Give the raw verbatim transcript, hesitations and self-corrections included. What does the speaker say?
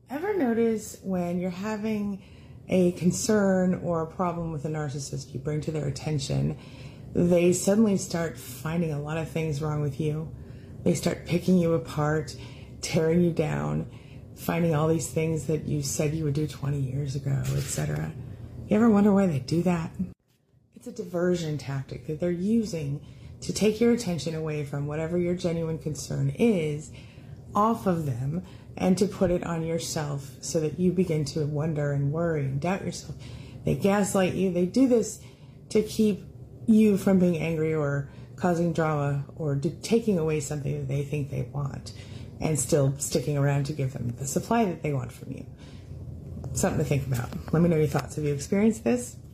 Ever notice when you're having a concern or a problem with a narcissist you bring to their attention, they suddenly start finding a lot of things wrong with you. They start picking you apart, tearing you down, finding all these things that you said you would do twenty years ago, et cetera. You ever wonder why they do that? It's a diversion tactic that they're using to take your attention away from whatever your genuine concern is off of them and to put it on yourself so that you begin to wonder and worry and doubt yourself. They gaslight you. They do this to keep you from being angry or causing drama or to taking away something that they think they want and still sticking around to give them the supply that they want from you. Something to think about. Let me know your thoughts. Have you experienced this?